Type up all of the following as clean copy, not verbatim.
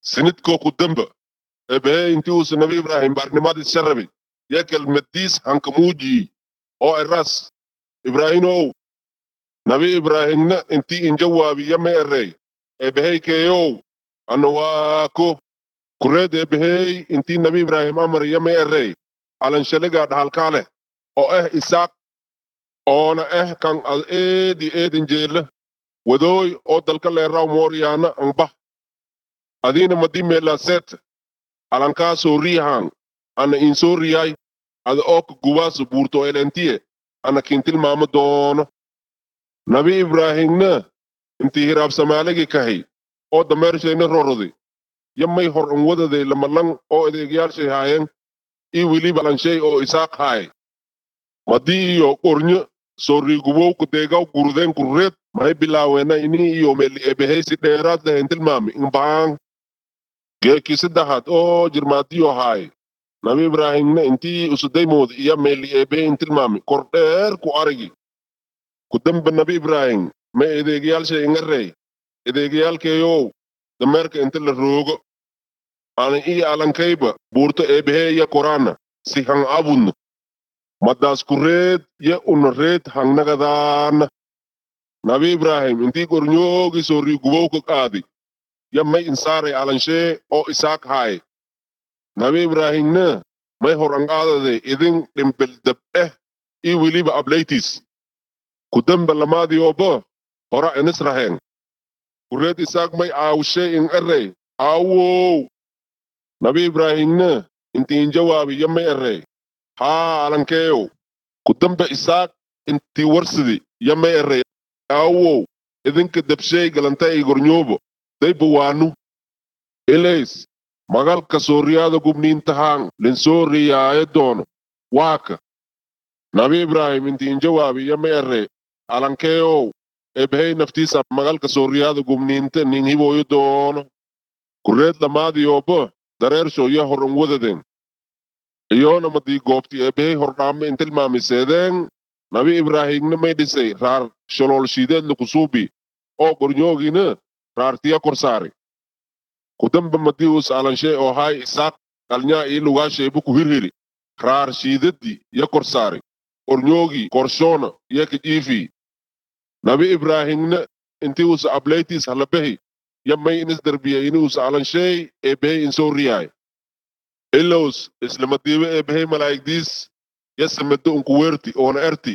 sinidkoo ku damba ebehe intii uusa nabi ibraahim barnimadii sarabi ya kelmadiis hankamuujii oo eras ibraahimow nabi ibraahimna intii injawaabi yama erey ebehey keeyow ana waako kureed ebehey intii nabi ibraahim amar yama erey alanshaligaa dhahalkaaleh oo isaaq oona kan ad eedi eedin jeela wadooy oo dalka leeraw mooryaana anbah adiina madi meelaaseet alankaa soo riihaan ana insoo riyay ada ooka gubaasa buurto elentiye ana kintilmaama doono nabi ibraahimna intii hiraab samaaligi kahay oo dameershayna rorodi yamay hor an wadaday lamalang oo adeegyaalshay haayeen ii weliba alanshay oo isaaq haay madii iyo qornyo soo riigubowka deegaw gurdeen kurreed may bilaaweena inii iyo meli ebehey si dheeraad lahayn tilmaami inbaan geekii saddexaad oo jirmaadiyo haay nabi ibraahimna intii usudaymooda iyo meli ebehey intilmaami kor dheer ku arigi ku damba nabi ibraahim may adeegyaalshay ingarey adeegyaalkeeyow dameerka inta la roogo ana ii alankayba buurto ebeheya korana si hang abunno madaas kureed ya unareed hangnagadaana nabi ibraahim intii gornyoogi soo riigubowka qaadi ya may insaaray alanshee oo isaaq haay nabi ibraahimna may hor anqaadade idin dhimbel dab ii weliba ableytis ku damba lamaadiyooba hora inisraheen kureed isaaq may aawshee in erey aawow nabi ibraahimna intii injawaabi ya may erey haa alankeeyow ku damba isaaq intii warsidi ya may erey aawow idinka dabsheey galanta ii gornyoobo dayba waanu ilays magalka sooriyaada gubniintahaan linsoo riyaaye doono waaka nabi ibraahim intii injawaabi ya may erey alankeeyow ebehey naftiisa magalka sooriyaada gubniinta nin hibooyo doono kureed lamaadiyooba dareersho ya hor an wadadeen iyoona madii goobti ebehey hordhaama intilmaamiseedeen nabi ibraahimna may dhisay raar sholoolshiideedna kusuubi oo gornyoogina raartiya kor saari ku damba madii us alanshee oo haay isaaq qalnyaa ii lugaashayba ku hirhiri raar shiidadii ya kor saari gornyoogii korshoona ya kijiifii nabi ibraahimna intii usa ableytiis halabehi ya may inis darbiya ini usa alanshey ebehey insoo riyaay ilows islamadiiba ebehey malaa'igdiis ya samado unku weerti oona erti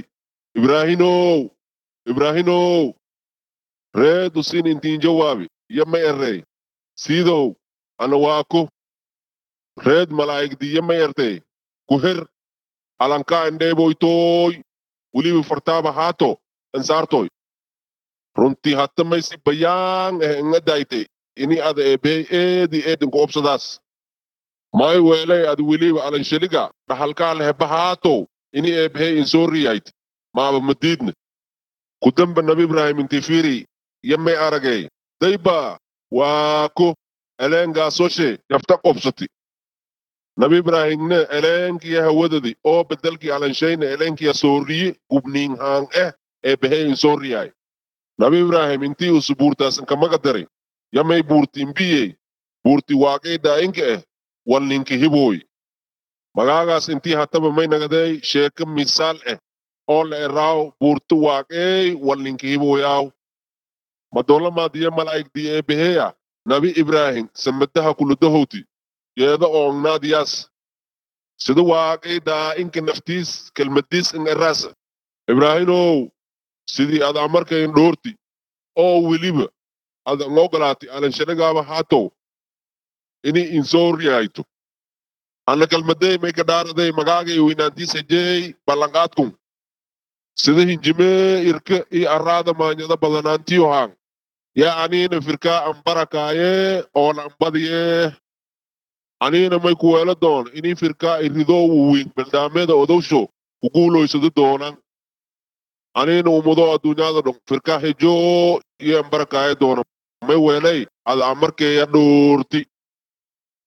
ibraahimow reed usin intiin jawaabi ya may erey siidow ana waako reed malaa'igdii ya may ertey ku her alankaa indheeboytooy weliba fartaaba haato ansaartoy runtii hatta may si bayaan inga daytay ini ada ebehey eedinku obsadaas may weelay ad weliba alanshaliga dhahalkaa leheba haatow ini ebehey insoo riyayt maaba madiidna ku damba nabi ibraahim intii fiiri ya may aragay dayba waako eleengaasoshe yafta qobsati nabi ibraahimna eleenkiya hawadadi oo bedelkii alanshayna eleenkiya sooriye gubniinhaan ebehey insoo riyaay nabi ibraahim intii usu buurtaasan kamaga daray ya may buurtiin biyey buurti waaqey daa'inka walninki hibooy magaagaas intii hataba may nagaday sheeka misaal oo la eraaw buurti waaqey walninki hibooyaaw madoolamaadiya malaa'igdii ebeheya nabi ibraahim samadaha kuludahowti yeeda oongnaadiyaas sida waaqey daa'inka naftiis kelmadiis in eraasa ibraahimow sidii ad amarkayn dhoorti oo weliba ad an ogolaatay alanshadagaaba haatow ini insoo riyayto ana kalmadey may kadhaaraday magaagay weynaantiisa jeey ballanqaadkun sida hinjimee irka ii arraada maanyada badanaantiyo haan yaa aniina firkaa ambarakaaye oona ambadiye aniina may kuweelo doon inii firkaa iridoo wuwiin beldaameeda odowsho kuguuloysado doonan aniina ummadoo adduunyada dhon firkaa hejoo iyo ambarakaaye doona may weelay ad amarkeeya dhoorti